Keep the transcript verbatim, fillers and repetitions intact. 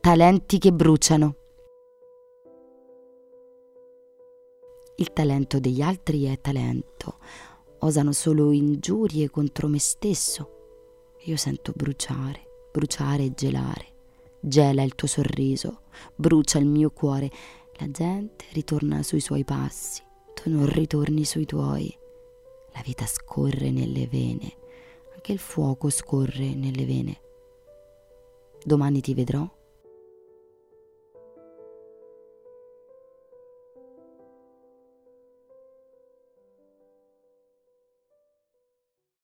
talenti che bruciano. Il talento degli altri è talento. Osano solo ingiurie contro me stesso. Io sento bruciare, bruciare e gelare. Gela il tuo sorriso, brucia il mio cuore. La gente ritorna sui suoi passi, tu non ritorni sui tuoi. La vita scorre nelle vene, anche il fuoco scorre nelle vene. Domani ti vedrò